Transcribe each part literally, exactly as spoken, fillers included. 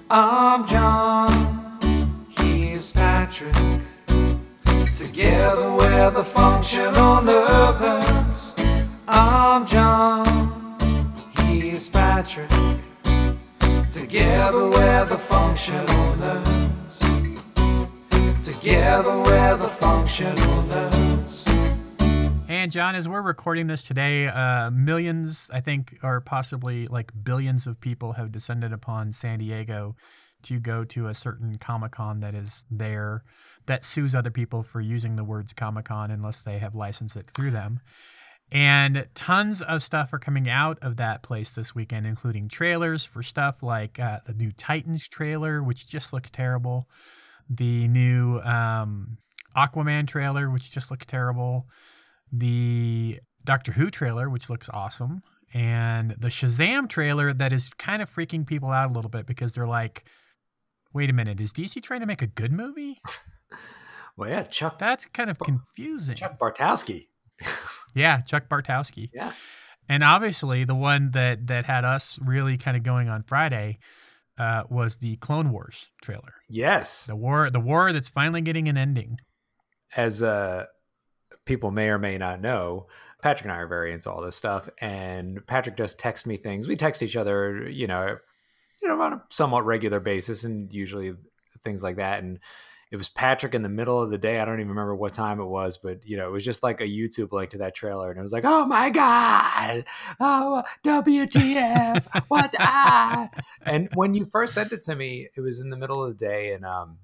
I'm John, he's Patrick. Together we're the functional nerds. I'm John, he's Patrick. Together we're the functional nerds. Together we're the functional nerds. And John, as we're recording this today, uh, millions, I think, or possibly like billions of people have descended upon San Diego to go to a certain Comic-Con that is there, that sues other people for using the words Comic-Con unless they have licensed it through them. And tons of stuff are coming out of that place this weekend, including trailers for stuff like uh, the new Titans trailer, which just looks terrible. The new um, Aquaman trailer, which just looks terrible. The Doctor Who trailer, which looks awesome. And the Shazam trailer that is kind of freaking people out a little bit because they're like, wait a minute, is D C trying to make a good movie? Well, yeah, Chuck. That's kind of confusing. Chuck Bartowski. Yeah, Chuck Bartowski. Yeah. And obviously the one that, that had us really kind of going on Friday uh, was the Clone Wars trailer. Yes. The war, the war that's finally getting an ending. As uh, people may or may not know, Patrick and I are very into all this stuff. And Patrick just texts me things. We text each other, you know, you know, on a somewhat regular basis, and usually things like that. And it was Patrick in the middle of the day. I don't even remember what time it was, but you know, it was just like a YouTube link to that trailer, and it was like, "Oh my god, oh W T F, what?" ah? And when you first sent it to me, it was in the middle of the day, and um,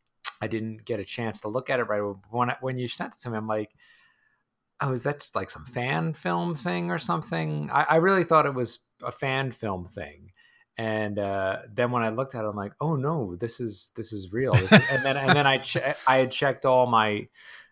I didn't get a chance to look at it right when I, when you sent it to me. I'm like, "Oh, is that just like some fan film thing or something?" I, I really thought it was a fan film thing. And uh, then when I looked at it, I'm like, "Oh no, this is this is real." This is, and then and then I che- I had checked all my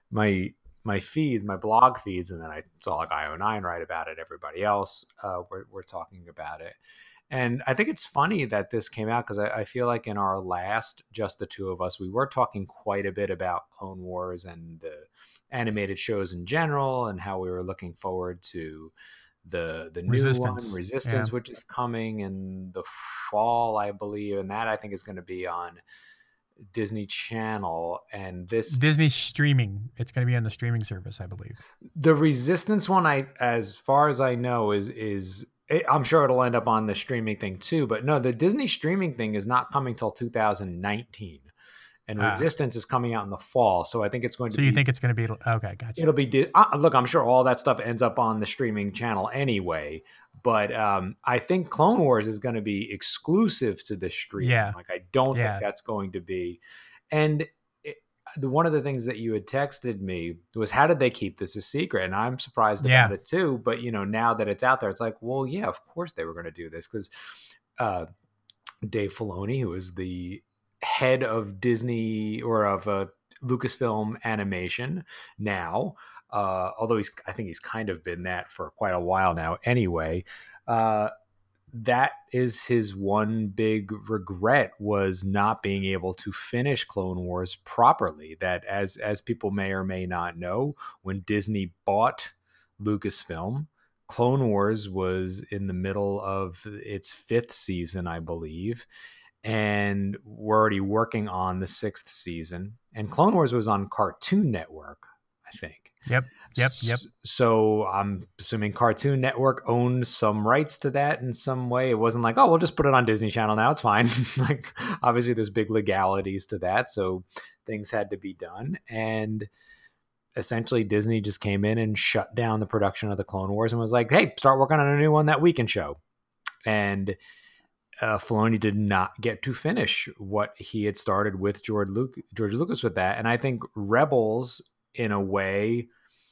my my feeds, my blog feeds, and then I saw like I O nine write about it. Everybody else uh, were were talking about it, and I think it's funny that this came out because I, I feel like in our last, just the two of us, we were talking quite a bit about Clone Wars and the animated shows in general, and how we were looking forward to the the new Resistance. one, Resistance, Yeah. which is coming in the fall, I believe, and that I think is going to be on Disney Channel. And this Disney streaming, it's going to be on the streaming service, I believe. the Resistance one, I as far as I know, is is it, I'm sure it'll end up on the streaming thing too. But no, the Disney streaming thing is not coming till two thousand nineteen. And Ah. Resistance is coming out in the fall, so I think it's going to So be. you think it's going to be okay? Gotcha. It'll be uh, look. I'm sure all that stuff ends up on the streaming channel anyway. But um, I think Clone Wars is going to be exclusive to the stream. Yeah. Like I don't Yeah. think that's going to be. And it, the one of the things that you had texted me was, how did they keep this a secret? And I'm surprised Yeah. about it too. But you know, now that it's out there, it's like, well, yeah, of course they were going to do this because uh, Dave Filoni, who is the head of Disney or of uh, Lucasfilm Animation now, uh, although he's, I think he's kind of been that for quite a while now anyway. Uh, that is his one big regret, was not being able to finish Clone Wars properly. That as, as people may or may not know, when Disney bought Lucasfilm, Clone Wars was in the middle of its fifth season, I believe. And we're already working on the sixth season. And Clone Wars was on Cartoon Network, I think. Yep. Yep. Yep. So I'm assuming Cartoon Network owned some rights to that in some way. It wasn't like, oh, we'll just put it on Disney Channel now. It's fine. Like, obviously, there's big legalities to that. So things had to be done. And essentially, Disney just came in and shut down the production of the Clone Wars and was like, hey, start working on a new one that we can show. And Uh, Filoni did not get to finish what he had started with George, Luke, George Lucas with that. And I think Rebels, in a way,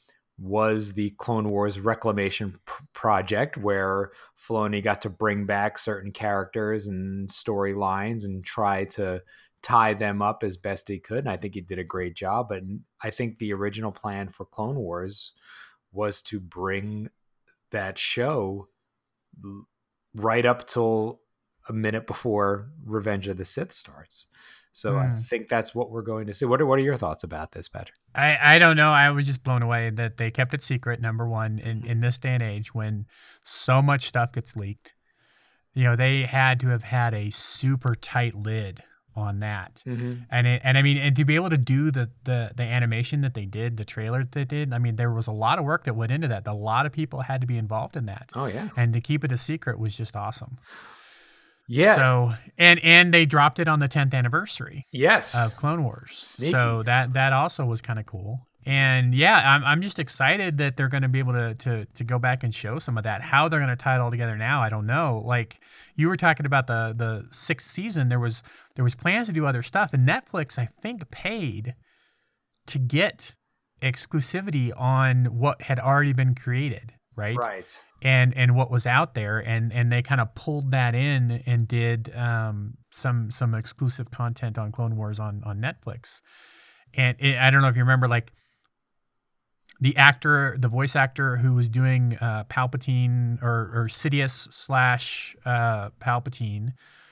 was the Clone Wars reclamation p- project, where Filoni got to bring back certain characters and storylines and try to tie them up as best he could. And I think he did a great job. But I think the original plan for Clone Wars was to bring that show right up till a minute before Revenge of the Sith starts. So mm. I think that's what we're going to see. What are, what are your thoughts about this, Patrick? I, I don't know. I was just blown away that they kept it secret, number one, in, in this day and age when so much stuff gets leaked. you know, they had to have had a super tight lid on that. Mm-hmm. And it, and I mean, and to be able to do the, the the animation that they did, the trailer that they did, I mean, there was a lot of work that went into that. A lot of people had to be involved in that. Oh yeah. And to keep it a secret was just awesome. Yeah. So and and they dropped it on the tenth anniversary Yes. of Clone Wars. Sneaky. So that that also was kind of cool. And yeah, I'm I'm just excited that they're going to be able to to to go back and show some of that. How they're going to tie it all together now, I don't know. Like you were talking about the the sixth season, there was there was plans to do other stuff, and Netflix I think paid to get exclusivity on what had already been created, right? Right. And and what was out there, and and they kind of pulled that in and did um, some some exclusive content on Clone Wars on on Netflix. And it, I don't know if you remember, like the actor, the voice actor who was doing uh, Palpatine or, or Sidious slash uh, Palpatine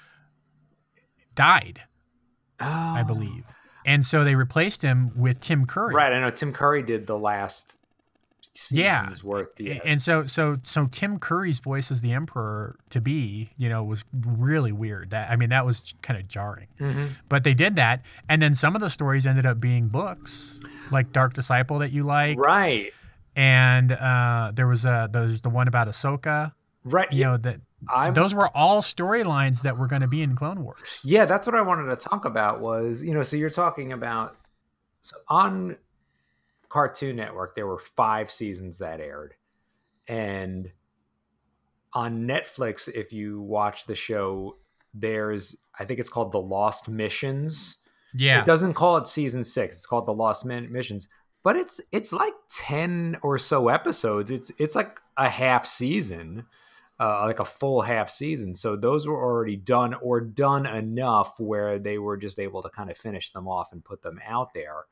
died, Oh. I believe. And so they replaced him with Tim Curry. Right. I know Tim Curry did the last season's Yeah. worth. Yeah. And so so so Tim Curry's voice as the Emperor to be, you know, was really weird. That I mean, that was kind of jarring. Mm-hmm. But they did that, and then some of the stories ended up being books, like Dark Disciple that you like, Right. and uh, there was a there's the one about Ahsoka. Right. You know that I'm, those were all storylines that were going to be in Clone Wars. Yeah, that's what I wanted to talk about was, you know, so you're talking about so on Cartoon Network, there were five seasons that aired. And on Netflix, if you watch the show, there's, I think it's called The Lost Missions. Yeah. It doesn't call it season six. It's called The Lost Min- Missions. But it's it's like ten or so episodes. It's it's like a half season. Uh, like a full half season. So those were already done or done enough where they were just able to kind of finish them off and put them out there.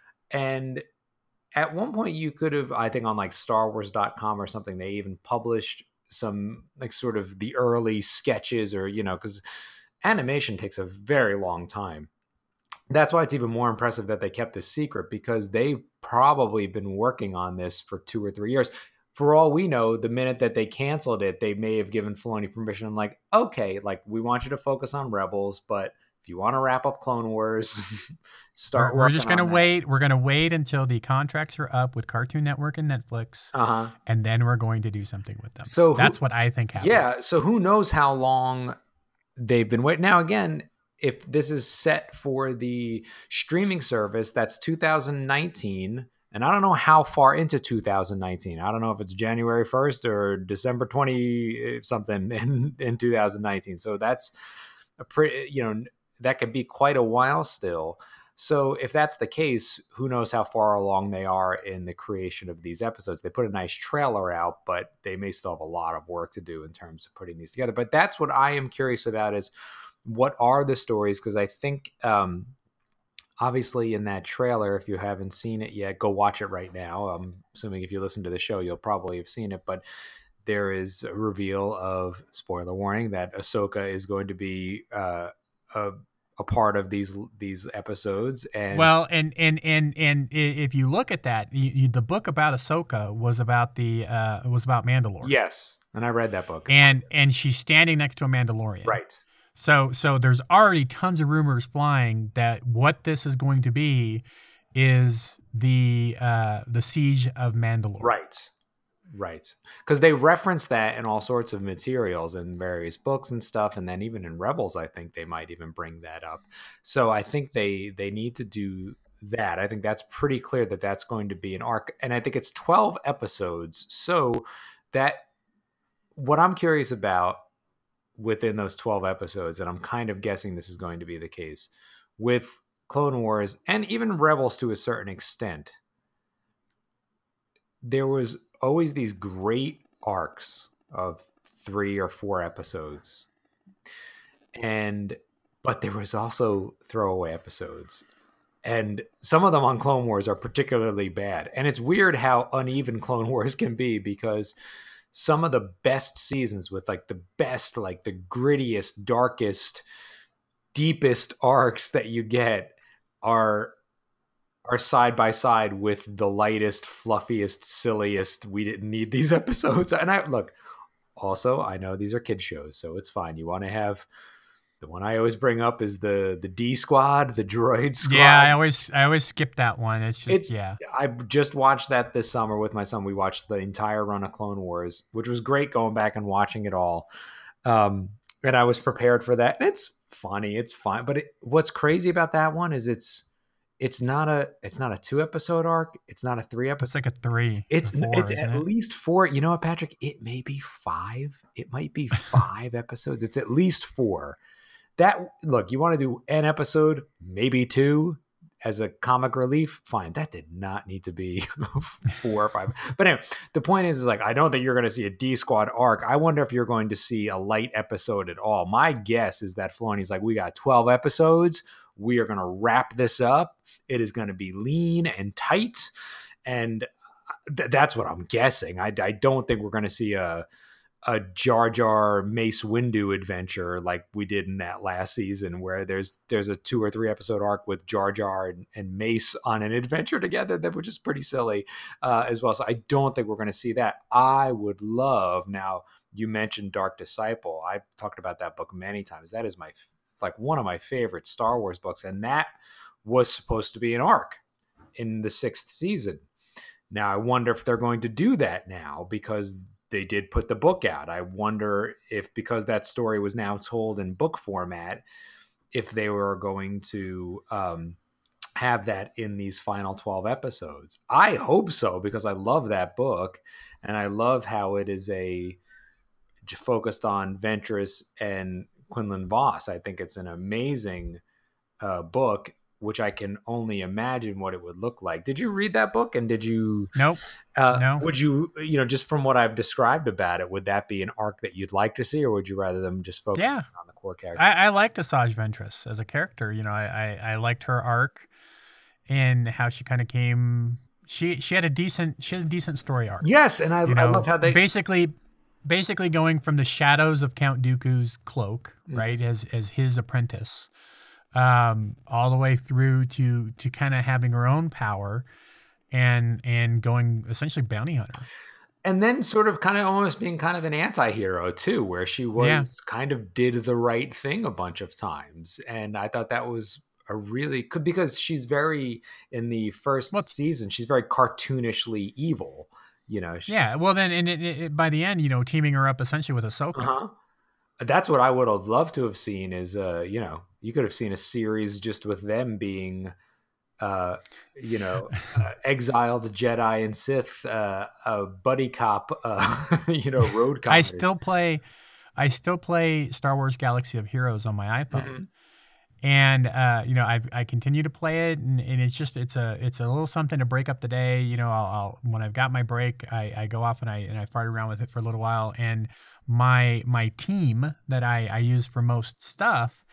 And at one point you could have, I think on like Star Wars dot com or something, they even published some like sort of the early sketches or, you know, because animation takes a very long time. That's why it's even more impressive that they kept this secret, because they've probably been working on this for two or three years. For all we know, the minute that they canceled it, they may have given Filoni permission. I'm like, okay, like we want you to focus on Rebels, but if you want to wrap up Clone Wars, start. We're, we're just gonna on wait. We're gonna wait until the contracts are up with Cartoon Network and Netflix, Uh huh. and then we're going to do something with them. So who- that's what I think happened. Yeah. So who knows how long they've been waiting? Now, again, if this is set for the streaming service, that's two thousand nineteen. And I don't know how far into two thousand nineteen. I don't know if it's January first or December twentieth something in, in two thousand nineteen. So that's a pretty, you know, that could be quite a while still. So if that's the case, who knows how far along they are in the creation of these episodes. They put a nice trailer out, but they may still have a lot of work to do in terms of putting these together. But that's what I am curious about, is what are the stories? Because I think, um, obviously, in that trailer, if you haven't seen it yet, go watch it right now. I'm assuming if you listen to the show, you'll probably have seen it. But there is a reveal of, spoiler warning, that Ahsoka is going to be uh, a, a part of these these episodes. And Well, and and and and i- if you look at that, you, you, the book about Ahsoka was about the uh, was about Mandalore. yes, and I read that book. It's And and she's standing next to a Mandalorian. right. So so there's already tons of rumors flying that what this is going to be is the uh, the siege of Mandalore. Right. Right. Because they reference that in all sorts of materials in various books and stuff. And then even in Rebels, I think they might even bring that up. So I think they they need to do that. I think that's pretty clear that that's going to be an arc. And I think it's twelve episodes. So that, what I'm curious about within those twelve episodes, and I'm kind of guessing this is going to be the case with Clone Wars and even Rebels to a certain extent, there was always these great arcs of three or four episodes. And, but there was also throwaway episodes. And some of them on Clone Wars are particularly bad. And it's weird how uneven Clone Wars can be, because some of the best seasons with like the best, like the grittiest, darkest, deepest arcs that you get are are side by side with the lightest, fluffiest, silliest, we didn't need these episodes. And I look, Also, I know these are kid shows, so it's fine. You want to have the one I always bring up is the the D Squad, the Droid Squad. Yeah, I always I always skip that one. It's just It's yeah. I just watched that this summer with my son. We watched the entire run of Clone Wars, which was great going back and watching it all. Um, and I was prepared for that. And it's funny, it's fine. But it, what's crazy about that one is it's it's not a it's not a two episode arc. It's not a three It's episode. like a three. It's or four, it's isn't at it? least four. You know what, Patrick? It may be five. It might be five episodes. It's at least four. That look, you want to do an episode, maybe two, as a comic relief, fine. That did not need to be four or five. But anyway, the point is, is like, I don't think you're going to see a D Squad arc. I wonder if you're going to see a light episode at all. My guess is that Filoni's like, we got twelve episodes. We are going to wrap this up. It is going to be lean and tight. And th- that's what I'm guessing. I, I don't think we're going to see a a Jar Jar Mace Windu adventure like we did in that last season, where there's there's a two or three episode arc with Jar Jar and, and Mace on an adventure together, that which is pretty silly uh, as well. So I don't think we're going to see that. I would love, now you mentioned Dark Disciple. I've talked about that book many times. That is my like one of my favorite Star Wars books, and that was supposed to be an arc in the sixth season. Now I wonder if they're going to do that now, because they did put the book out. I wonder if, because that story was now told in book format, if they were going to um, have that in these final twelve episodes. I hope so, because I love that book, and I love how it is a focused on Ventress and Quinlan Voss. I think it's an amazing uh, book, which I can only imagine what it would look like. Did you read that book? And did you, Nope. uh, No. would you, you know, just from what I've described about it, would that be an arc that you'd like to see, or would you rather them just focus Yeah. on the core character? I, I liked Asajj Ventress as a character. You know, I, I, I liked her arc and how she kind of came. She she had a decent she has a decent story arc. Yes, and I, You I know, love how they basically basically going from the shadows of Count Dooku's cloak, Mm. right, as as his apprentice, um, all the way through to to kind of having her own power, and and going essentially bounty hunter. and then sort of kind of almost being kind of an anti-hero too, where she was Yeah. kind of did the right thing a bunch of times. And I thought that was a really could, because she's very, in the first Well, season, she's very cartoonishly evil, you know. She, Yeah. Well, then, and it, it, it- by the end, you know, teaming her up essentially with Ahsoka. uh-huh. That's what I would have loved to have seen is, uh, you know, you could have seen a series just with them being, uh, you know, uh, exiled Jedi and Sith, uh, a buddy cop, uh, you know, road I comedies. still play, I still play Star Wars Galaxy of Heroes on my iPhone. Mhm. And uh, you know, I I continue to play it, and, and it's just it's a it's a little something to break up the day. You know, I'll, I'll when I've got my break, I, I go off and I and I fart around with it for a little while. And my my team that I, I use for most stuff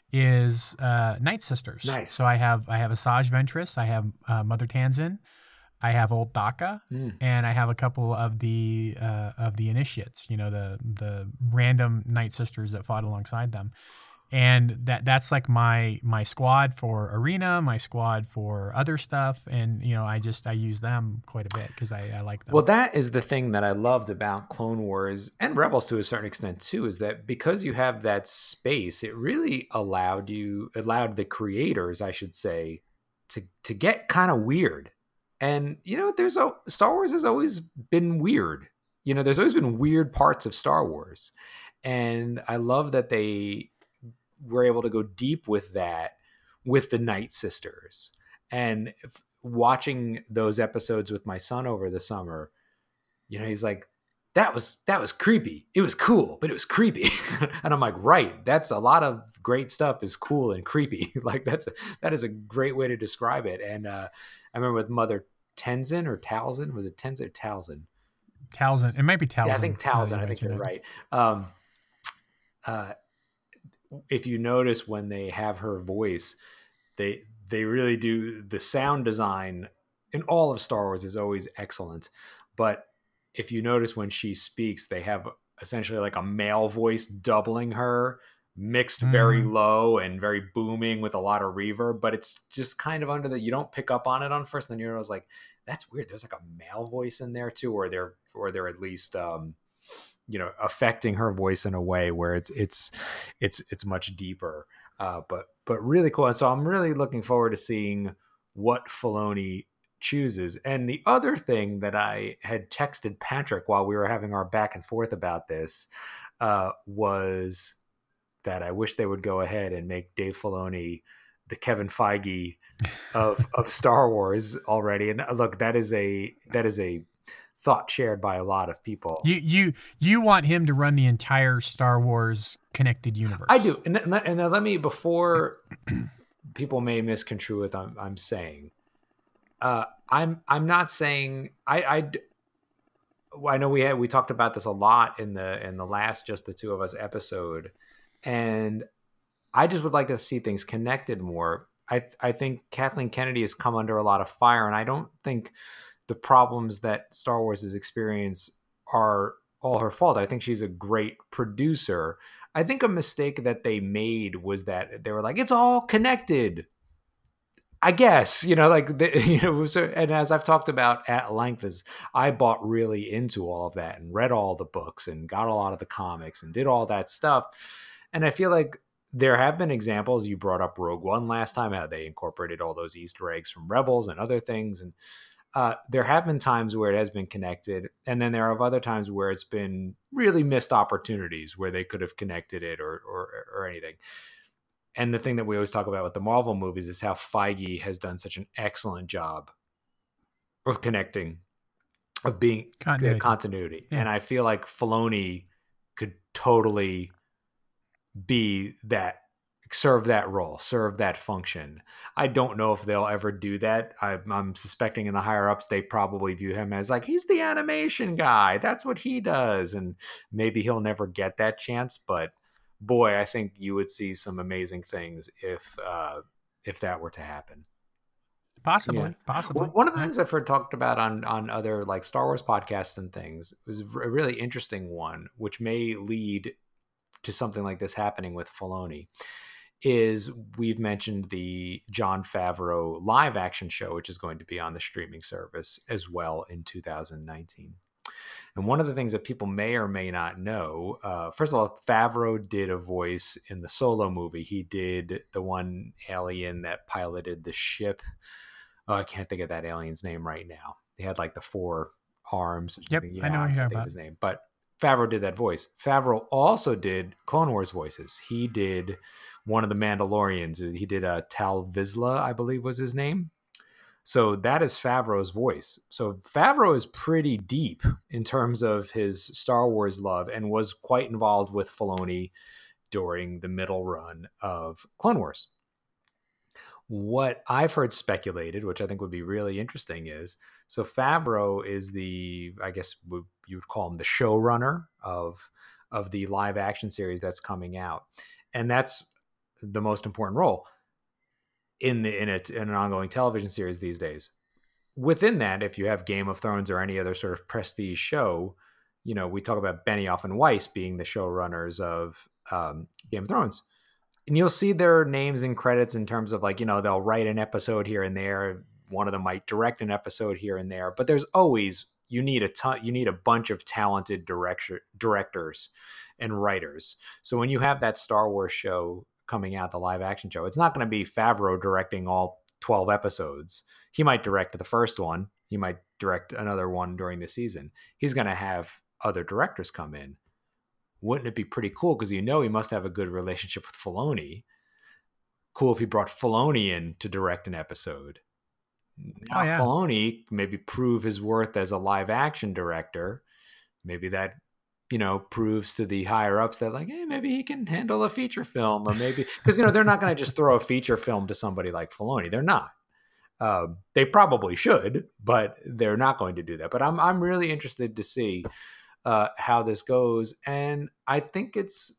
is uh, Night Sisters. Nice. So I have I have Asajj Ventress, I have uh, Mother Tanzin, I have Old Daka, Mm. and I have a couple of the uh, of the initiates. You know, the the random Night Sisters that fought alongside them. And that that's like my my squad for arena, my squad for other stuff, and you know I just I use them quite a bit because I, I like them. Well, that is the thing that I loved about Clone Wars and Rebels to a certain extent too, is that because you have that space, it really allowed you, allowed the creators, I should say, to to get kind of weird. And you know, there's a Star Wars has always been weird. You know, there's always been weird parts of Star Wars, and I love that they were able to go deep with that with the Night Sisters. And if, watching those episodes with my son over the summer, you know, he's like, that was that was creepy. It was cool, but it was creepy. And I'm like, right, that's a lot of great stuff is cool and creepy. Like that's a, that is a great way to describe it. And uh, I remember with Mother Tenzin or Talzin, was it Tenzin or Talzin? Talzin, it might be Talzin. Yeah, I think now that Talzin. you I think mention you're it. right. Um, uh, if you notice when they have her voice, they they really do, the sound design in all of Star Wars is always excellent. But if you notice when she speaks, they have essentially like a male voice doubling her, mixed very Mm. low and very booming with a lot of reverb, but it's just kind of under the, you don't pick up on it on first, then you're like, that's weird. There's like a male voice in there too, or they're or they're at least um you know, affecting her voice in a way where it's it's it's it's much deeper. Uh, but but really cool. And so I'm really looking forward to seeing what Filoni chooses. And the other thing that I had texted Patrick while we were having our back and forth about this uh, was that I wish they would go ahead and make Dave Filoni the Kevin Feige of of Star Wars already. And look, that is a that is a thought shared by a lot of people. You you you want him to run the entire Star Wars connected universe. I do. And, and, and let me, before people may misconstrue what I'm, I'm saying, uh, I'm I'm not saying I I I know we had we talked about this a lot in the in the last Just the Two of Us episode, and I just would like to see things connected more. I I think Kathleen Kennedy has come under a lot of fire, and I don't think the problems that Star Wars has experienced are all her fault. I think she's a great producer. I think a mistake that they made was that they were like, it's all connected. I guess, you know, like, the, you know, so, and as I've talked about at length, as I bought really into all of that and read all the books and got a lot of the comics and did all that stuff. And I feel like there have been examples. You brought up Rogue One last time, how they incorporated all those Easter eggs from Rebels and other things. And uh, there have been times where it has been connected. And then there are other times where it's been really missed opportunities where they could have connected it or, or, or anything. And the thing that we always talk about with the Marvel movies is how Feige has done such an excellent job of connecting, of being continuity. Uh, continuity. Yeah. And I feel like Filoni could totally be that, serve that role, serve that function. I don't know if they'll ever do that. I, I'm suspecting in the higher ups, they probably view him as like, he's the animation guy. That's what he does. And maybe he'll never get that chance, but boy, I think you would see some amazing things if uh, if that were to happen. Possibly, yeah. possibly. Well, one of the yeah. things I've heard talked about on on other like Star Wars podcasts and things was a really interesting one, which may lead to something like this happening with Filoni, is we've mentioned the Jon Favreau live action show, which is going to be on the streaming service as well in two thousand nineteen. And one of the things that people may or may not know, uh, first of all, Favreau did a voice in the Solo movie. He did the one alien that piloted the ship. Oh, I can't think of that alien's name right now. He had like the four arms. Or yep, yeah, I know what you're about. His name, but Favreau did that voice. Favreau also did Clone Wars voices. He did one of the Mandalorians. He did a Tal Vizsla, I believe was his name. So that is Favreau's voice. So Favreau is pretty deep in terms of his Star Wars love and was quite involved with Filoni during the middle run of Clone Wars. What I've heard speculated, which I think would be really interesting, is so Favreau is the, I guess you would call him the showrunner of, of the live action series that's coming out. And that's the most important role in the in it in an ongoing television series these days. Within that, if you have Game of Thrones or any other sort of prestige show, you know, we talk about Benioff and Weiss being the showrunners of um, Game of Thrones. And you'll see their names in credits in terms of like, you know, they'll write an episode here and there. One of them might direct an episode here and there, but there's always, you need a ton, you need a bunch of talented director, directors and writers. So when you have that Star Wars show coming out, the live action show, it's not going to be Favreau directing all twelve episodes. He might direct the first one. He might direct another one during the season. He's going to have other directors come in. Wouldn't it be pretty cool? Because you know he must have a good relationship with Filoni. Cool if he brought Filoni in to direct an episode. Now oh, yeah. Filoni maybe prove his worth as a live action director. Maybe that, you know, proves to the higher ups that like, hey, maybe he can handle a feature film, or maybe because, you know, they're not going to just throw a feature film to somebody like Filoni. They're not. Um, they probably should, but they're not going to do that. But I'm I'm really interested to see uh, how this goes, and I think it's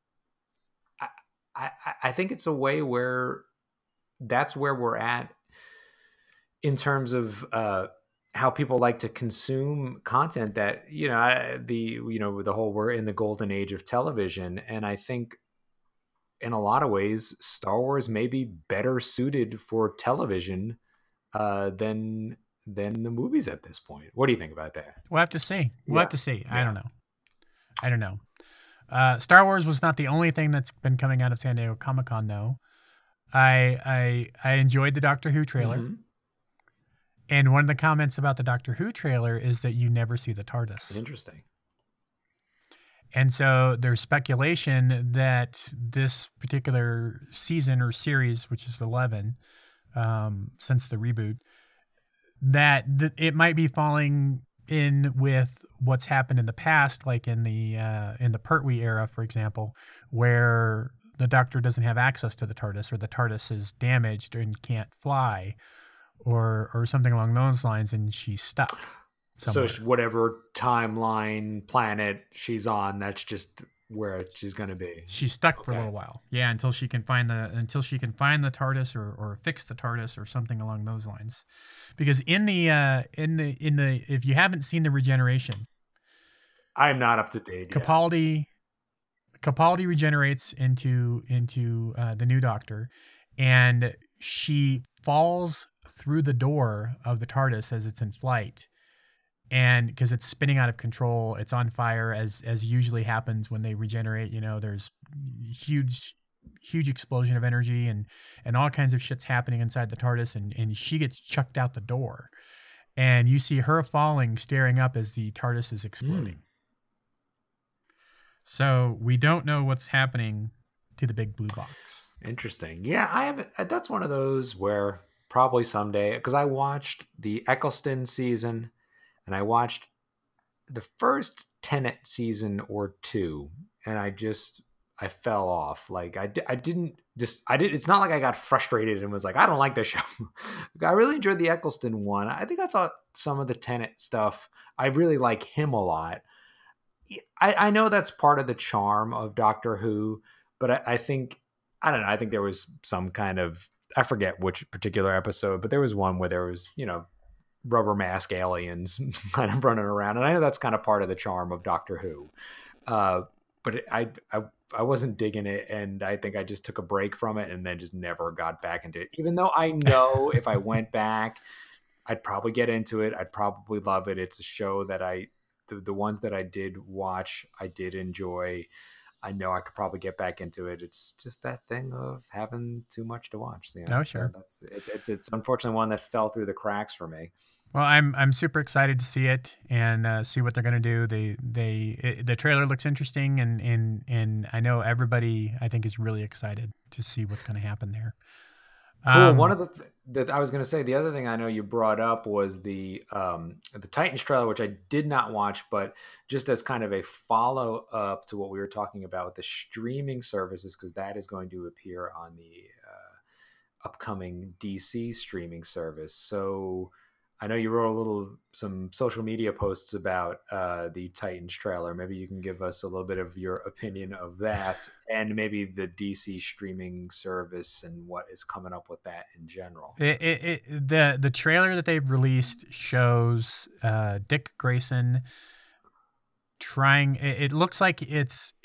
I, I I think it's a way where that's where we're at in terms of uh, how people like to consume content. That, you know, I, the you know the whole we're in the golden age of television, and I think in a lot of ways Star Wars may be better suited for television uh, than than the movies at this point. What do you think about that? We'll have to see. We'll yeah. have to see. I yeah. don't know. I don't know. Uh, Star Wars was not the only thing that's been coming out of San Diego Comic-Con, though. I I I enjoyed the Doctor Who trailer. Mm-hmm. And one of the comments about the Doctor Who trailer is that you never see the TARDIS. Interesting. And so there's speculation that this particular season or series, which is eleven, um, since the reboot, that th- it might be falling in with what's happened in the past, like in the uh, in the Pertwee era, for example, where the Doctor doesn't have access to the TARDIS, or the TARDIS is damaged and can't fly, or or something along those lines, and she's stuck somewhere. So whatever timeline, planet she's on, that's just where she's going to be. She's stuck for Okay. a little while, yeah, until she can find the until she can find the TARDIS or or fix the TARDIS or something along those lines. Because in the uh, in the in the if you haven't seen the Regeneration, I'm not up to date yet. Capaldi Capaldi regenerates into into uh, the new Doctor, and she falls through the door of the TARDIS as it's in flight, and because it's spinning out of control, it's on fire, as as usually happens when they regenerate. You know, there's huge huge explosion of energy and and all kinds of shit's happening inside the TARDIS, and and she gets chucked out the door, and you see her falling, staring up as the TARDIS is exploding. Mm. So we don't know what's happening to the big blue box. Interesting. Yeah, I have. That's one of those where probably someday, because I watched the Eccleston season, and I watched the first Tenet season or two, and I just I fell off. Like I, I didn't just I did. It's not like I got frustrated and was like, I don't like this show. I really enjoyed the Eccleston one. I think I thought some of the Tenet stuff. I really like him a lot. I, I know that's part of the charm of Doctor Who, but I, I think, I don't know, I think there was some kind of, I forget which particular episode, but there was one where there was, you know, rubber mask aliens kind of running around. And I know that's kind of part of the charm of Doctor Who. Uh, but it, I, I, I wasn't digging it. And I think I just took a break from it and then just never got back into it. Even though I know if I went back, I'd probably get into it. I'd probably love it. It's a show that I, The, the ones that I did watch, I did enjoy. I know I could probably get back into it. It's just that thing of having too much to watch. You know? Oh, sure. So that's it, it's it's unfortunately one that fell through the cracks for me. Well, I'm I'm super excited to see it and uh, see what they're gonna do. They they it, the trailer looks interesting, and and and I know everybody I think is really excited to see what's gonna happen there. Cool. Um, One of the that I was going to say, the other thing I know you brought up was the um, the Titans trailer, which I did not watch, but just as kind of a follow up to what we were talking about with the streaming services, because that is going to appear on the uh, upcoming D C streaming service. So I know you wrote a little some social media posts about uh, the Titans trailer. Maybe you can give us a little bit of your opinion of that, and maybe the D C streaming service and what is coming up with that in general. It, it, it, the the trailer that they've released shows uh, Dick Grayson trying. It, it looks like it's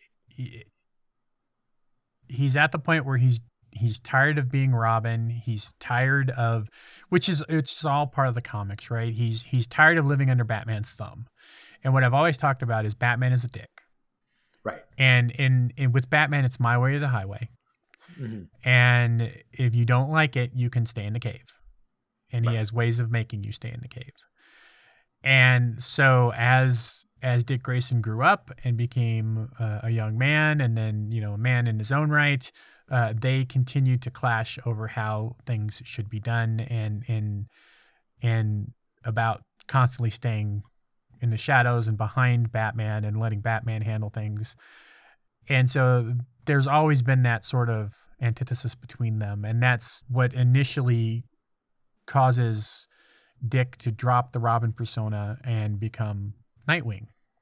he's at the point where he's he's tired of being Robin. He's tired of, which is it's all part of the comics, right? He's he's tired of living under Batman's thumb. And what I've always talked about is Batman is a dick. Right. And in, in with Batman, it's my way or the highway. Mm-hmm. And if you don't like it, you can stay in the cave. And Right. he has ways of making you stay in the cave. And so as as Dick Grayson grew up and became uh, a young man, and then, you know, a man in his own right, uh, they continued to clash over how things should be done, and and and about constantly staying in the shadows and behind Batman and letting Batman handle things. And so there's always been that sort of antithesis between them, and that's what initially causes Dick to drop the Robin persona and become Nightwing.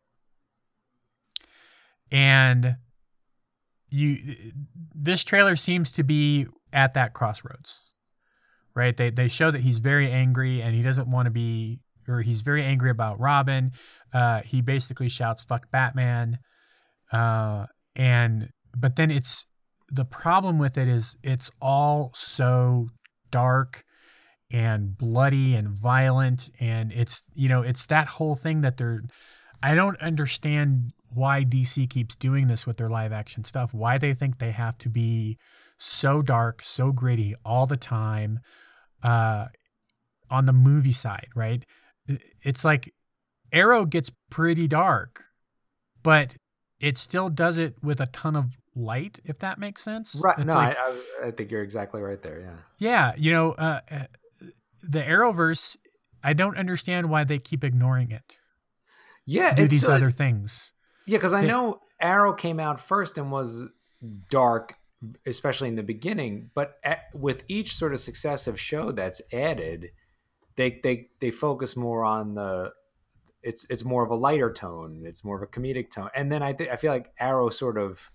And you, this trailer seems to be at that crossroads, right? They they show that he's very angry and he doesn't want to be, or he's very angry about Robin. Uh, he basically shouts "fuck Batman," uh, and but then it's the problem with it is it's all so dark and bloody and violent, and it's, you know, it's that whole thing that they're, I don't understand why D C keeps doing this with their live action stuff, why they think they have to be so dark, so gritty all the time uh, on the movie side, right? It's like Arrow gets pretty dark, but it still does it with a ton of light, if that makes sense. Right. It's no, like, I, I, I think you're exactly right there. Yeah. yeah, you know, uh, the Arrowverse, I don't understand why they keep ignoring it. Yeah. Do it's, these uh, other things. Yeah, because I It- know Arrow came out first and was dark, especially in the beginning. But at, with each sort of successive show that's added, they they they focus more on the. It's it's more of a lighter tone. It's more of a comedic tone, and then I th- I feel like Arrow sort of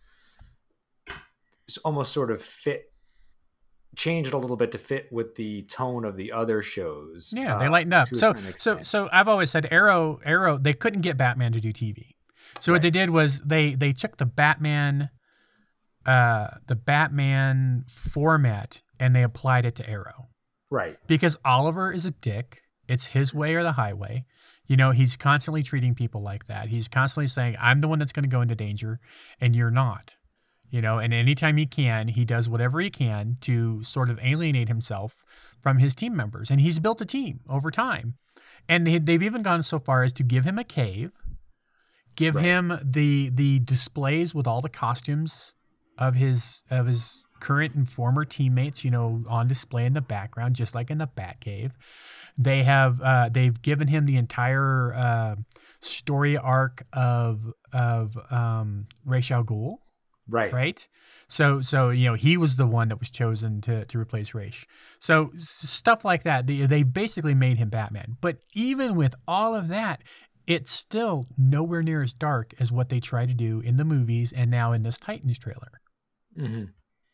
almost sort of fit changed a little bit to fit with the tone of the other shows. Yeah, they uh, lightened up. to a So certain so extent. so I've always said Arrow Arrow they couldn't get Batman to do T V. So what Right. they did was they they took the Batman uh the Batman format and they applied it to Arrow. Right. Because Oliver is a dick. It's his way or the highway. You know, he's constantly treating people like that. He's constantly saying, I'm the one that's going to go into danger and you're not. You know, and anytime he can, he does whatever he can to sort of alienate himself from his team members. And he's built a team over time. And they, they've even gone so far as to give him a cave, give Right. him the the displays with all the costumes of his of his current and former teammates, you know, on display in the background, just like in the Batcave. They have uh, they've given him the entire uh, story arc of of um, Ra's al Ghul, Right. right? So so you know he was the one that was chosen to to replace Ra's. So s- stuff like that. They they basically made him Batman. But even with all of that, it's still nowhere near as dark as what they try to do in the movies and now in this Titans trailer. hmm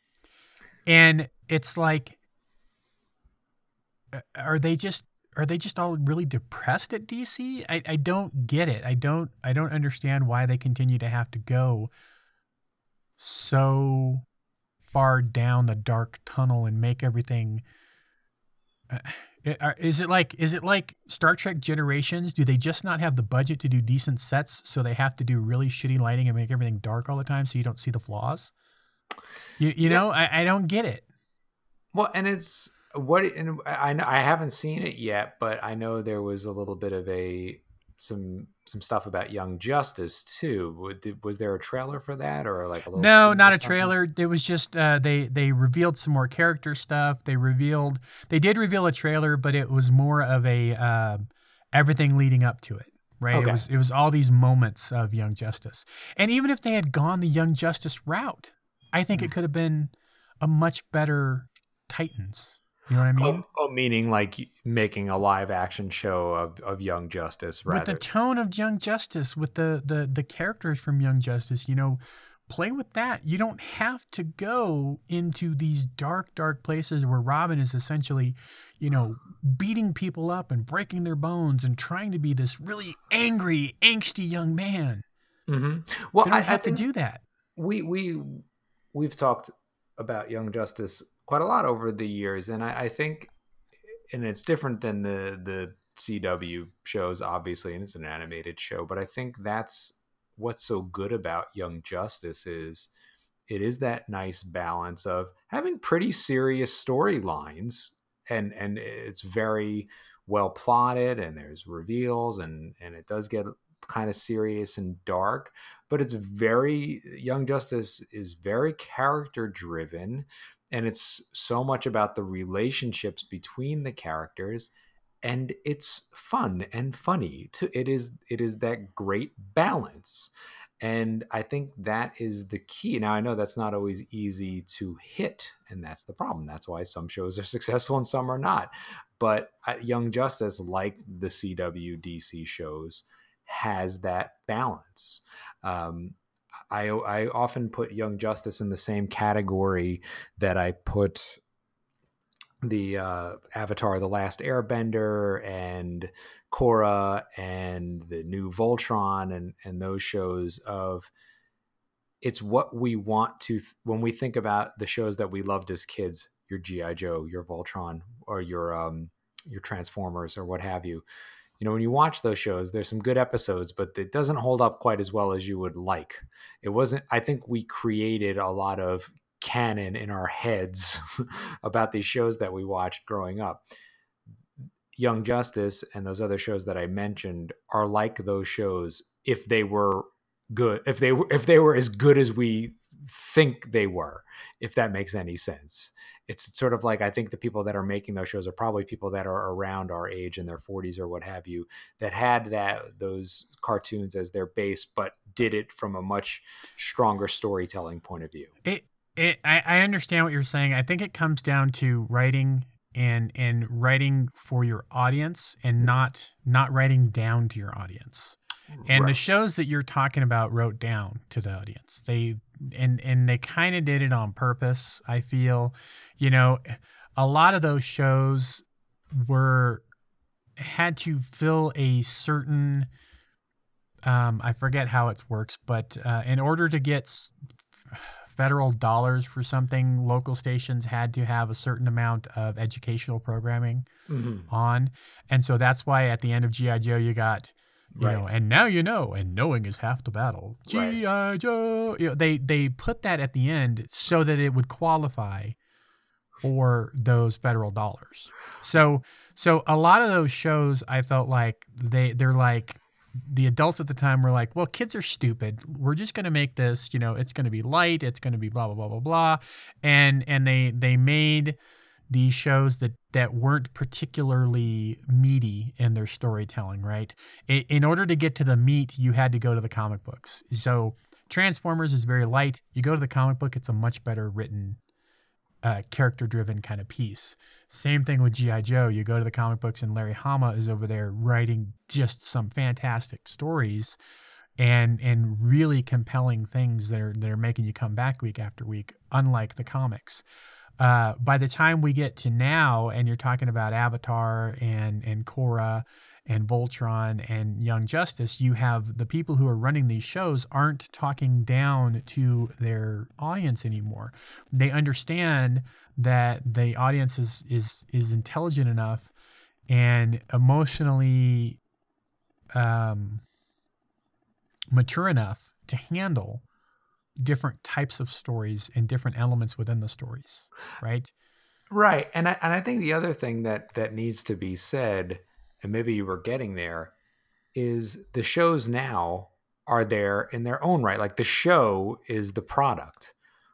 And it's like, uh, are they just are they just all really depressed at D C? I, I don't get it. I don't I don't understand why they continue to have to go so far down the dark tunnel and make everything. Uh, are- is it like is it like Star Trek Generations? Do they just not have the budget to do decent sets, so they have to do really shitty lighting and make everything dark all the time, so you don't see the flaws? You you Yeah. know I, I don't get it. Well, and it's what, and I know I haven't seen it yet, but I know there was a little bit of a some some stuff about Young Justice too. Would- Was there a trailer for that, or like a little? No, scene not or a something? trailer. It was just uh, they they revealed some more character stuff. They revealed they did reveal a trailer, but it was more of a uh, everything leading up to it. Right? Okay. It was it was all these moments of Young Justice, and even if they had gone the Young Justice route, I think it could have been a much better Titans. You know what I mean? Oh, oh, meaning like making a live action show of, of Young Justice With rather. the tone of Young Justice, with the, the the characters from Young Justice, you know, play with that. You don't have to go into these dark, dark places where Robin is essentially, you know, beating people up and breaking their bones and trying to be this really angry, angsty young man. hmm Well, They don't I, I have to think do that. we we we've talked about Young Justice quite a lot over the years, and I, I think, and it's different than the the C W shows, obviously, and it's an animated show, but I think that's what's so good about Young Justice is it is that nice balance of having pretty serious storylines, and and it's very well plotted, and there's reveals, and and it does get kind of serious and dark, but it's very Young Justice is very character driven, and it's so much about the relationships between the characters, and it's fun and funny too. It is it is that great balance, and I think that is the key. Now I know that's not always easy to hit, and that's the problem. That's why some shows are successful and some are not. But uh, Young Justice, like the C W D C shows, has that balance. Um, I I often put Young Justice in the same category that I put the uh, Avatar: The Last Airbender and Korra and the new Voltron and and those shows of it's what we want to th- when we think about the shows that we loved as kids, your G I Joe, your Voltron, or your um your Transformers or what have you. you know, when you watch those shows, there's some good episodes, but it doesn't hold up quite as well as you would like. It wasn't, I think we created a lot of canon in our heads about these shows that we watched growing up. Young Justice and those other shows that I mentioned are like those shows if they were good, if they were if they were as good as we think they were, if that makes any sense. It's sort of like, I think the people that are making those shows are probably people that are around our age in their forties or what have you, that had that those cartoons as their base, but did it from a much stronger storytelling point of view. It, it, I, I understand what you're saying. I think it comes down to writing and and writing for your audience and not not writing down to your audience. And Right. the shows that you're talking about wrote down to the audience. They and and they kind of did it on purpose, I feel. You know, a lot of those shows were had to fill a certain um I forget how it works, but uh, in order to get s- federal dollars for something, local stations had to have a certain amount of educational programming Mhm. on. And so that's why at the end of G I. Joe, you got, you Right. know, and now you know, and knowing is half the battle. Right. G I. Joe. You know, they, they put that at the end so that it would qualify for those federal dollars. So, so a lot of those shows, I felt like they, they're like, the adults at the time were like, well, kids are stupid. We're just going to make this, you know, it's going to be light. It's going to be blah, blah, blah, blah, blah. And, and they, they made these shows that, that weren't particularly meaty in their storytelling, right? In, in order to get to the meat, you had to go to the comic books. So Transformers is very light. You go to the comic book, it's a much better written, uh, character-driven kind of piece. Same thing with G I. Joe. You go to the comic books and Larry Hama is over there writing just some fantastic stories and and really compelling things that are, that are making you come back week after week, unlike the comics. Uh, by the time we get to now, and you're talking about Avatar and and Korra and Voltron and Young Justice, you have the people who are running these shows aren't talking down to their audience anymore. They understand that the audience is is is intelligent enough and emotionally um, mature enough to handle different types of stories and different elements within the stories, right? Right. And I and I think the other thing that that needs to be said, and maybe you were getting there, is the shows now are there in their own right. Like the show is the product.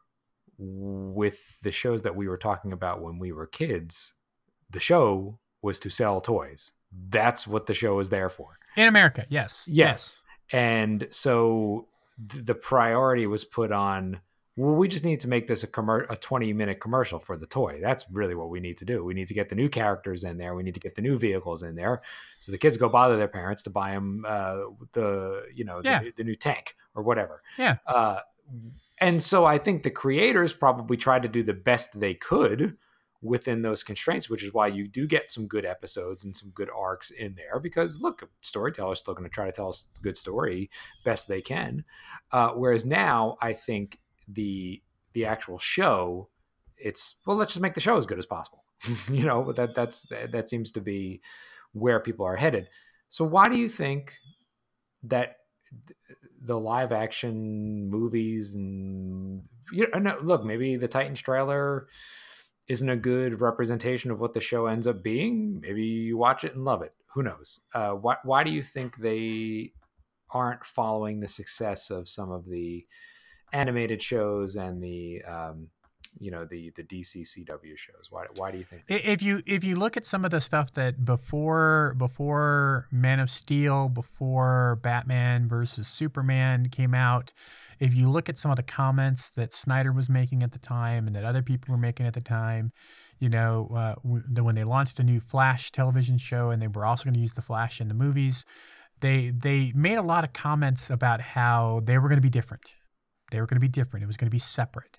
With the shows that we were talking about when we were kids, the show was to sell toys. That's what the show is there for. In America, yes. Yes. And so th- the priority was put on, well, we just need to make this a commer- a twenty minute commercial for the toy. That's really what we need to do. We need to get the new characters in there. We need to get the new vehicles in there. So the kids go bother their parents to buy them uh, the, you know, the, Yeah. the new tank or whatever. Yeah. Uh, and so I think the creators probably tried to do the best they could within those constraints, which is why you do get some good episodes and some good arcs in there, because look, a storyteller's still going to try to tell us a good story best they can. Uh, whereas now I think the the actual show, it's, well, let's just make the show as good as possible. You know, that that's that seems to be where people are headed. So why do you think that the live action movies and, you know, no, look, maybe the Titans trailer isn't a good representation of what the show ends up being. Maybe you watch it and love it. Who knows? Uh, why, why do you think they aren't following the success of some of the animated shows and the, um, you know, the the D C C W shows? Why why do you think? I- If you if you look at some of the stuff that before before Man of Steel, before Batman versus Superman came out, if you look at some of the comments that Snyder was making at the time and that other people were making at the time, you know, uh, w- the- when they launched a new Flash television show and they were also going to use the Flash in the movies, they they made a lot of comments about how they were going to be different. They were going to be different. It was going to be separate.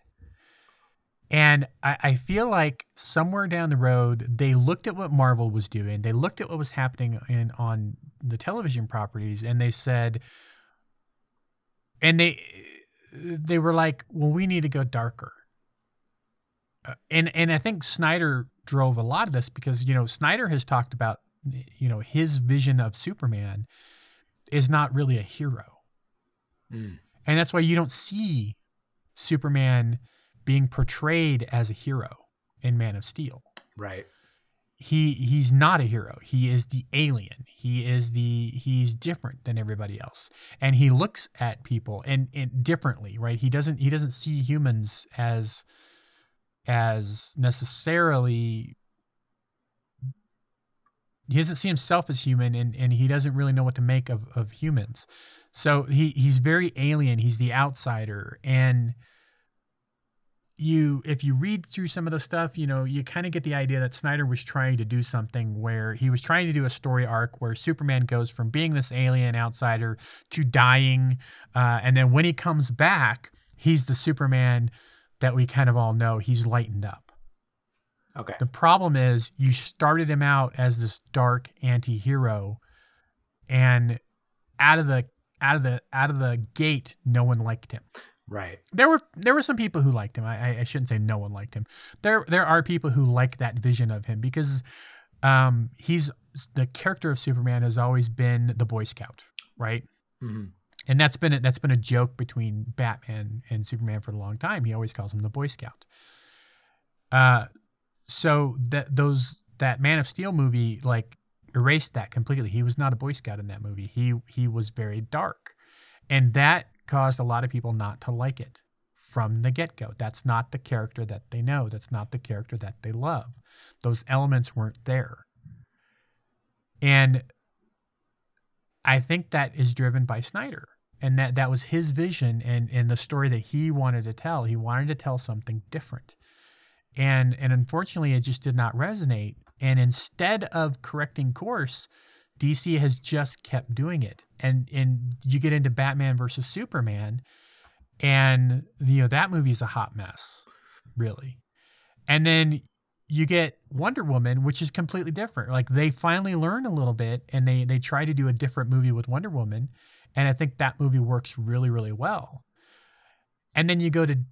And I, I feel like somewhere down the road, they looked at what Marvel was doing. They looked at what was happening in on the television properties, and they said, and they they were like, well, we need to go darker. Uh, and and I think Snyder drove a lot of this because, you know, Snyder has talked about you know, his vision of Superman is not really a hero. Mm. And that's why you don't see Superman being portrayed as a hero in Man of Steel. Right. He he's not a hero. He is the alien. He is the he's different than everybody else. And he looks at people and, and differently, right? He doesn't he doesn't see humans as as necessarily he doesn't see himself as human, and, and he doesn't really know what to make of, of humans. So he, he's very alien. He's the outsider. And you, if you read through some of the stuff, you know, you kind of get the idea that Snyder was trying to do something where he was trying to do a story arc where Superman goes from being this alien outsider to dying. Uh, and then when he comes back, he's the Superman that we kind of all know. He's lightened up. Okay. The problem is you started him out as this dark anti-hero, and out of the out of the out of the gate, no one liked him. Right. There were there were some people who liked him. I, I shouldn't say no one liked him. There there are people who like that vision of him because um, he's the character of Superman has always been the Boy Scout, right? Mm-hmm. And that's been a, that's been a joke between Batman and Superman for a long time. He always calls him the Boy Scout. Uh. So that those that Man of Steel movie like erased that completely. He was not a Boy Scout in that movie. He he was very dark, and that caused a lot of people not to like it from the get-go. That's not the character that they know. That's not the character that they love. Those elements weren't there, and I think that is driven by Snyder, and that that was his vision and and the story that he wanted to tell. He wanted to tell something different. And and unfortunately, it just did not resonate. And instead of correcting course, D C has just kept doing it. And and you get into Batman versus Superman, and you know that movie's a hot mess, really. And then you get Wonder Woman, which is completely different. Like they finally learn a little bit, and they they try to do a different movie with Wonder Woman, and I think that movie works really really well. And then you go to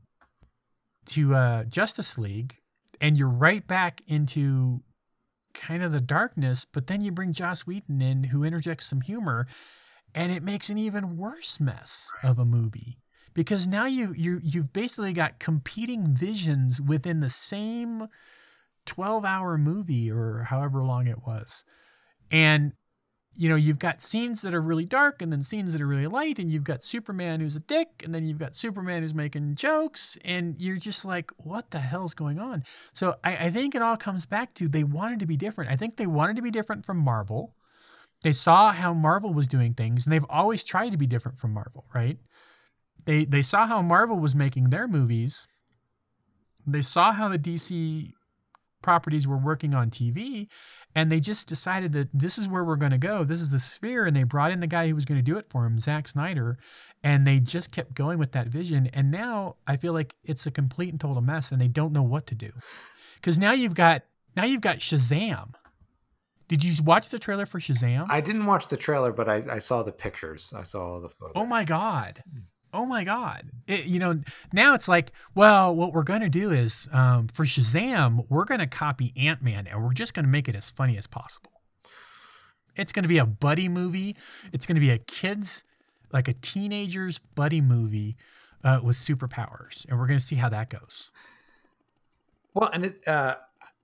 to uh, Justice League, and you're right back into kind of the darkness, but then you bring Joss Whedon in who interjects some humor, and it makes an even worse mess of a movie because now you you you've basically got competing visions within the same twelve hour movie or however long it was. And you know, you've got scenes that are really dark and then scenes that are really light, and you've got Superman who's a dick, and then you've got Superman who's making jokes, and you're just like, what the hell's going on? So I, I think it all comes back to they wanted to be different. I think they wanted to be different from Marvel. They saw how Marvel was doing things, and they've always tried to be different from Marvel, right? They they saw how Marvel was making their movies. They saw how the D C properties were working on T V, and they just decided that this is where we're going to go. This is the sphere. And they brought in the guy who was going to do it for him, Zack Snyder. And they just kept going with that vision. And now I feel like it's a complete and total mess, and they don't know what to do. Because now you've got now you've got Shazam. Did you watch the trailer for Shazam? I didn't watch the trailer, but I, I saw the pictures. I saw the photos. Oh my God. Oh my God. It, you know, now it's like, well, what we're going to do is um, for Shazam, we're going to copy Ant-Man, and we're just going to make it as funny as possible. It's going to be a buddy movie. It's going to be a kid's, like a teenager's buddy movie uh, with superpowers. And we're going to see how that goes. Well, and it, uh,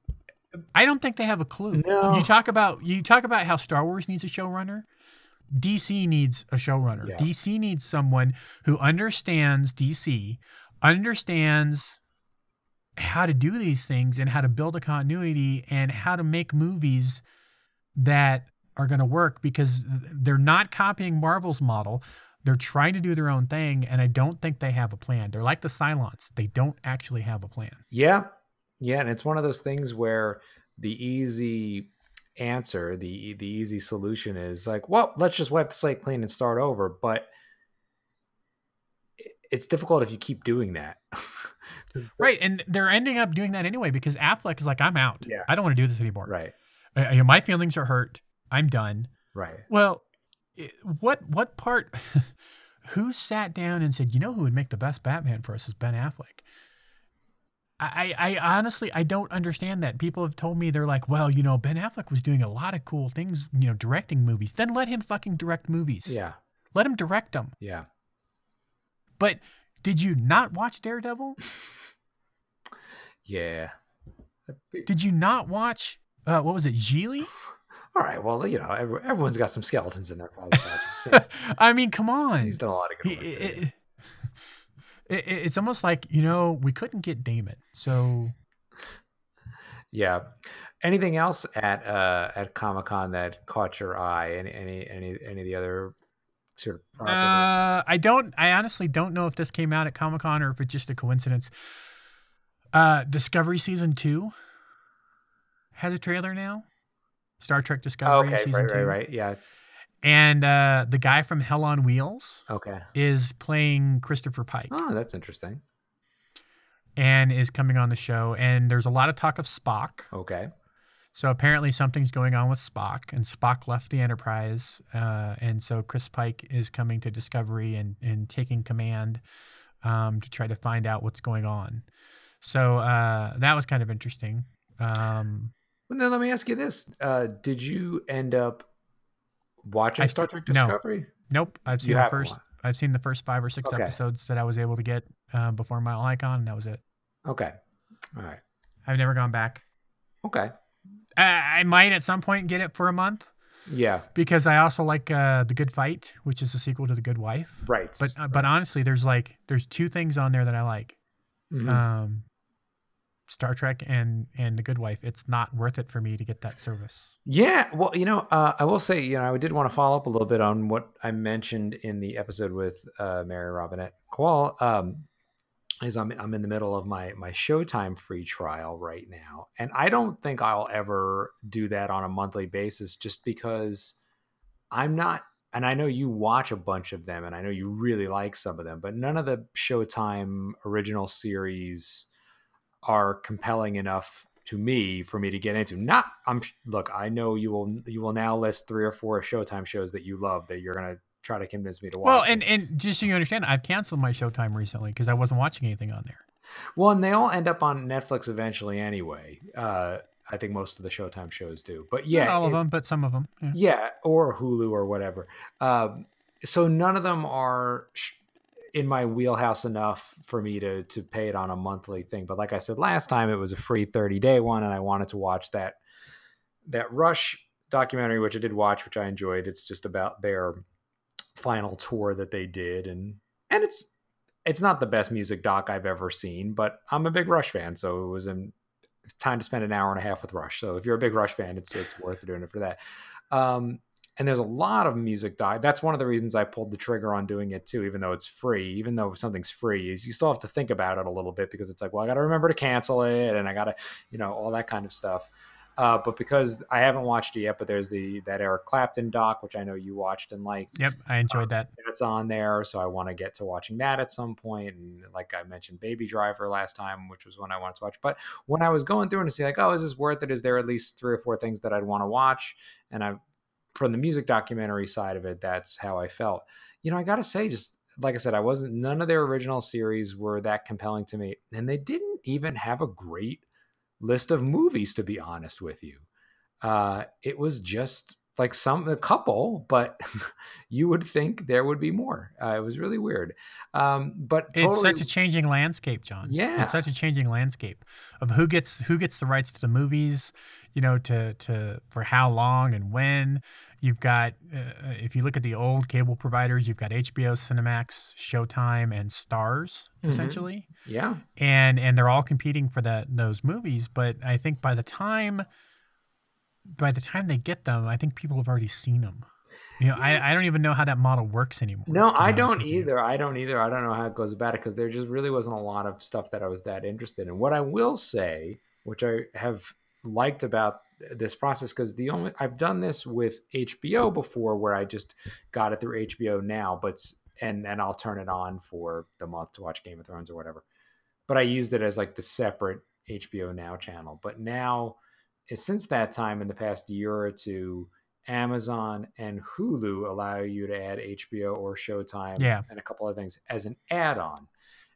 I don't think they have a clue. No. You talk about, you talk about how Star Wars needs a showrunner. D C needs a showrunner. Yeah. D C needs someone who understands D C, understands how to do these things and how to build a continuity and how to make movies that are going to work, because they're not copying Marvel's model. They're trying to do their own thing, and I don't think they have a plan. They're like the Cylons. They don't actually have a plan. Yeah. Yeah, and it's one of those things where the easy answer, the the easy solution is like, well, let's just wipe the slate clean and start over. But it's difficult if you keep doing that. Right, and they're ending up doing that anyway because Affleck is like, I'm out. Yeah. I don't want to do this anymore. Right. Uh, you know, my feelings are hurt. I'm done. Right. Well, it- what what part? Who sat down and said, you know, who would make the best Batman for us is Ben Affleck? I, I honestly, I don't understand that. People have told me, they're like, well, you know, Ben Affleck was doing a lot of cool things, you know, directing movies. Then let him fucking direct movies. Yeah. Let him direct them. Yeah. But did you not watch Daredevil? Yeah. Did you not watch, uh, what was it, Geely? All right. Well, you know, every, everyone's got some skeletons in their closet. Yeah. I mean, come on. He's done a lot of good He- work. too. it- it- it- it's almost like, you know, we couldn't get Damon. So Yeah. Anything else at uh at Comic-Con that caught your eye? Any any any any of the other sort of properties? uh, I don't, I honestly don't know if this came out at Comic-Con or if it's just a coincidence. Uh, Discovery Season two has a trailer now. Star Trek Oh, Discovery okay, Season right, two. right, right. Yeah. And uh, the guy from Hell on Wheels Okay. is playing Christopher Pike Oh, that's interesting. and is coming on the show. And there's a lot of talk of Spock. Okay. So apparently something's going on with Spock, and Spock left the Enterprise. Uh, and so Chris Pike is coming to Discovery and, and taking command um, to try to find out what's going on. So uh, that was kind of interesting. Um, Well, then let me ask you this: uh, Did you end up watching I Star st- Trek no. Discovery? nope, I've seen You the haven't first. wa- I've seen the first five or six Okay. episodes that I was able to get uh, before Mile Icon, and that was it. Okay. All right. I've never gone back. Okay. I, I might at some point get it for a month Yeah. because I also like uh, The Good Fight, which is a sequel to The Good Wife. Right. But uh, but honestly, there's like there's two things on there that I like. Mhm. Um, Star Trek and and The Good Wife. It's not worth it for me to get that service. Yeah, well, you know, uh, I will say, you know, I did want to follow up a little bit on what I mentioned in the episode with uh, Mary Robinette Quall. Um, is I'm I'm in the middle of my my Showtime free trial right now, and I don't think I'll ever do that on a monthly basis, just because I'm not. And I know you watch a bunch of them, and I know you really like some of them, but none of the Showtime original series are compelling enough to me for me to get into. Not I'm look, I know you will you will now list three or four Showtime shows that you love that you're gonna try to convince me to watch. Well, and and just so you understand, I've canceled my Showtime recently because I wasn't watching anything on there. well, and they all end up on Netflix eventually anyway. Uh, I think most of the Showtime shows do, but yeah, Not all of it- them, but some of them. Yeah. yeah, or Hulu or whatever. Um, so none of them are sh- in my wheelhouse enough for me to to pay it on a monthly thing. But like I said last time, it was a free thirty day one, and I wanted to watch that that Rush documentary, which I did watch, which I enjoyed. It's just about their final tour that they did, and and it's it's not the best music doc I've ever seen, but I'm a big Rush fan, so it was in time to spend an hour and a half with Rush. So if you're a big Rush fan, it's it's worth doing it for that. Um, and there's a lot of music doc. That's one of the reasons I pulled the trigger on doing it too, even though it's free. Even though something's free, you still have to think about it a little bit because it's like, well, I got to remember to cancel it, and I got to, you know, all that kind of stuff. Uh, but because I haven't watched it yet, but there's the that Eric Clapton doc, which I know you watched and liked. Yep, I enjoyed that. It's on there, so I want to get to watching that at some point. And like I mentioned, Baby Driver last time, which was one I wanted to watch. But when I was going through and to see like, oh, is this worth it? Is there at least three or four things that I'd want to watch? And I, from the music documentary side of it, that's how I felt. You know, I got to say, just like I said, I wasn't. None of their original series were that compelling to me, and they didn't even have a great list of movies, to be honest with you. Uh, it was just like some a couple, but you would think there would be more. Uh, it was really weird. Um, but totally, It's such a changing landscape, John. Yeah. It's such a changing landscape of who gets who gets the rights to the movies, you know, to to for how long and when. You've got uh, if you look at the old cable providers, you've got H B O, Cinemax, Showtime, and Stars Mhm. essentially, yeah, and and they're all competing for that those movies. But I think by the time by the time they get them, I think people have already seen them. You know, I, I don't even know how that model works anymore. no, to be I honest don't with you. either. I don't either. I don't know how it goes about it because there just really wasn't a lot of stuff that I was that interested in. What I will say, which I have liked about this process, because the only I've done this with H B O before, where I just got it through H B O Now, but and and I'll turn it on for the month to watch Game of Thrones or whatever. But I used it as like the separate H B O Now channel. But now, since that time, in the past year or two, Amazon and Hulu allow you to add H B O or Showtime Yeah. and a couple of things as an add-on.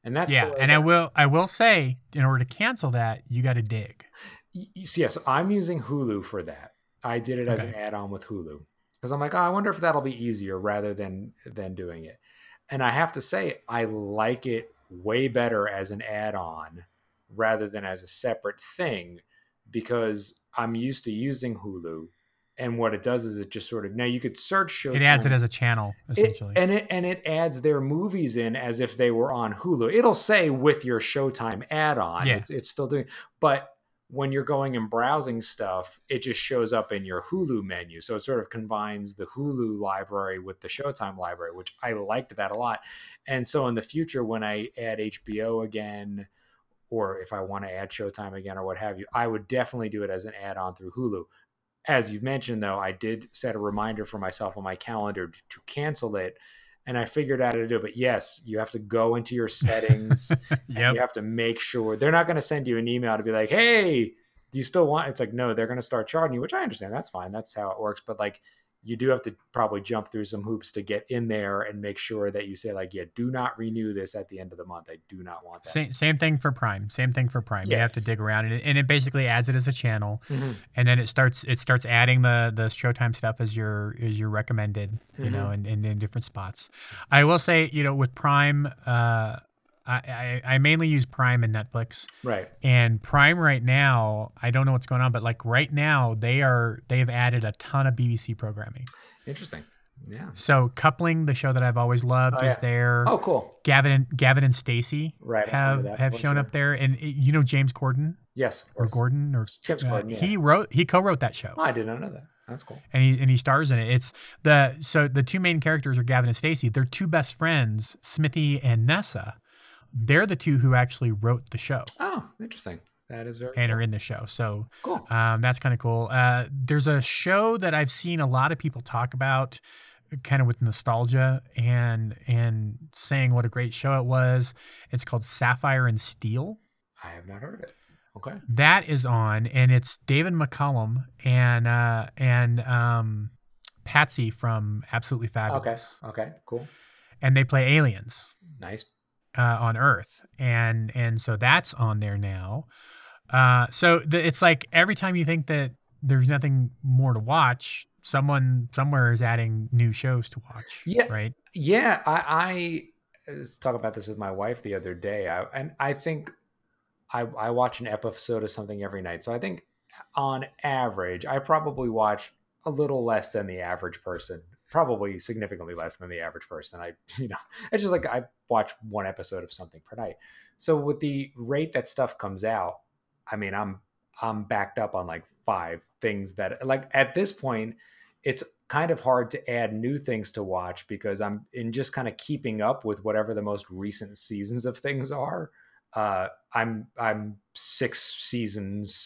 And that's yeah. the way And that, I will I will say, in order to cancel that, you got to dig. yes, yeah, so I'm using Hulu for that. I did it as an Okay. add-on with Hulu because I'm like, oh, I wonder if that'll be easier rather than than doing it. And I have to say, I like it way better as an add-on rather than as a separate thing because I'm used to using Hulu. And what it does is it just sort of now you could search It adds it Showtime. as a channel, It essentially. and it and it adds their movies in as if they were on Hulu. It'll say with your Showtime add-on. Yeah. It's it's still doing, but when you're going and browsing stuff, it just shows up in your Hulu menu. So it sort of combines the Hulu library with the Showtime library, which I liked that a lot. And so in the future, when I add H B O again, or if I want to add Showtime again or what have you, I would definitely do it as an add-on through Hulu. As you mentioned, though, I did set a reminder for myself on my calendar to, to cancel it. And I figured out how to do it. But yes, you have to go into your settings and Yep. you have to make sure they're not going to send you an email to be like, hey, do you still want? It's like, no, they're going to start charging you, which I understand. That's fine. That's how it works. But like, you do have to probably jump through some hoops to get in there and make sure that you say like, yeah, do not renew this at the end of the month. I do not want that. Same, same thing for Prime. Same thing for Prime. You have to Yes. dig around, and it, and it basically adds it as a channel, Mhm. and then it starts it starts adding the the Showtime stuff as your as your recommended, you Mhm. know, in, in in different spots. I will say, you know, with Prime, uh, I, I I mainly use Prime and Netflix. Right. And Prime right now, I don't know what's going on, but like right now, they are they have added a ton of B B C programming. Interesting. Yeah. So Coupling, the show that I've always loved, Oh, is yeah. there. Oh, cool. Gavin and Gavin and Stacey Right, I've heard have of that have one, shown sure. up there, and it- you know James Corden Yes. Of or course. Gordon or James uh, Corden, yeah. he wrote he co-wrote that show, Oh, I did not know that. That's cool. and he and he stars in it. It's the so the two main characters are Gavin and Stacey. They're two best friends, Smithy and Nessa. They're the two who actually wrote the show Oh, interesting. That is very and cool. are in the show. So Cool. um, that's kind of cool. Uh, there's a show that I've seen a lot of people talk about, kind of with nostalgia and and saying what a great show it was. It's called Sapphire and Steel. I have not heard of it. Okay. That is on, and it's David McCallum and uh, and um, Patsy from Absolutely Okay. Fabulous, Okay. Cool. and they play aliens Nice. uh, on Earth, and and so that's on there now. Uh, so the, it's like every time you think that there's nothing more to watch, someone somewhere is adding new shows to watch. Yeah. Right. Yeah. I, I was talking about this with my wife the other day. I, and I think I, I watch an episode of something every night. So I think on average, I probably watch a little less than the average person, probably significantly less than the average person. I, you know, it's just like I watch one episode of something per night. So with the rate that stuff comes out, I mean, I'm, I'm backed up on like five things that like at this point, it's kind of hard to add new things to watch because I'm in just kind of keeping up with whatever the most recent seasons of things are. Uh, I'm I'm six seasons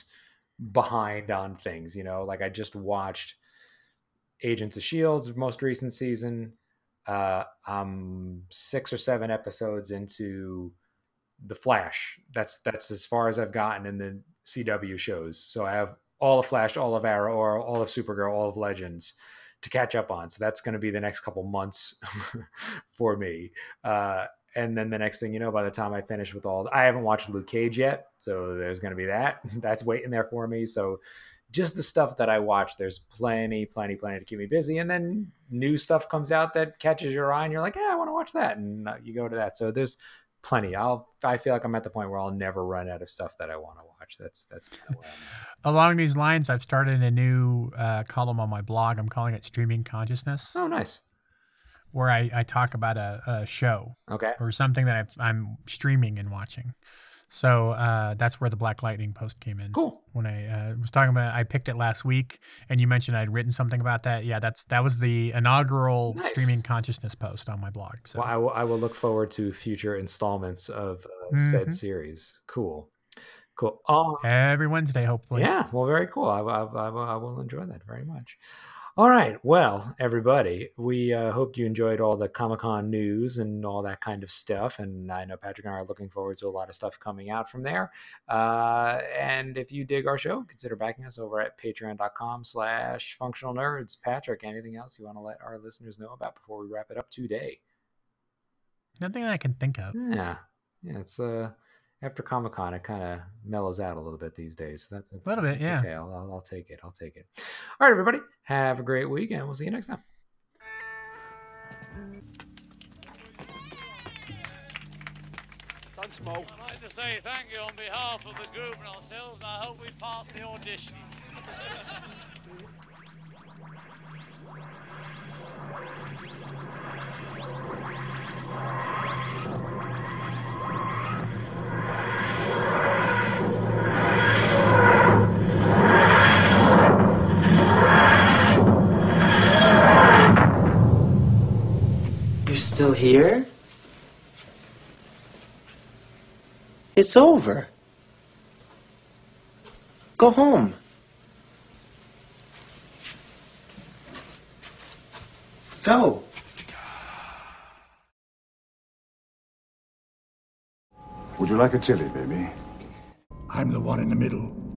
behind on things, you know. Like I just watched Agents of S H I E L D's most recent season. Uh, I'm six or seven episodes into The Flash. That's that's as far as I've gotten in the C W shows. So I have all of Flash, all of Arrow, or all of Supergirl, all of Legends to catch up on. So that's going to be the next couple months for me. Uh, and then the next thing you know, by the time I finish with all, I haven't watched Luke Cage yet, so there's going to be that. That's waiting there for me. So just the stuff that I watch, there's plenty, plenty, plenty to keep me busy. And then new stuff comes out that catches your eye, and you're like, yeah, I want to watch that, and you go to that. So there's plenty. I'll. I feel like I'm at the point where I'll never run out of stuff that I want to watch. That's that's kind of where I'm at. Along these lines, I've started a new uh, column on my blog. I'm calling it Streaming Consciousness, Oh, nice. where I, I talk about a, a show Okay. or something that I've, I'm streaming and watching. So uh, that's where the Black Lightning post came in. Cool. When I uh, was talking about, I picked it last week, and you mentioned I'd written something about that. Yeah, that's that was the inaugural Nice. Streaming Consciousness post on my blog. So Well, I will, I will look forward to future installments of uh, said Mhm. series. Cool. Cool. Oh, every Wednesday, hopefully. yeah. Well, very cool. I, I, I, will- I will enjoy that very much. All right. Well, everybody, we uh, hope you enjoyed all the Comic-Con news and all that kind of stuff. And I know Patrick and I are looking forward to a lot of stuff coming out from there. Uh, and if you dig our show, consider backing us over at patreon.com slash functional nerds. Patrick, anything else you want to let our listeners know about before we wrap it up today? Nothing that I can think of. Yeah. yeah, it's uh after Comic Con, it kind of mellows out a little bit these days. So that's a little bit, that's yeah. Okay, I'll, I'll I'll take it. I'll take it. All right, everybody, have a great week, and we'll see you next time. Thanks, Mo. I'd like to say thank you on behalf of the group and ourselves, and I hope we pass the audition. You're still here? It's over. Go home. Go. Would you like a chili, baby? I'm the one in the middle.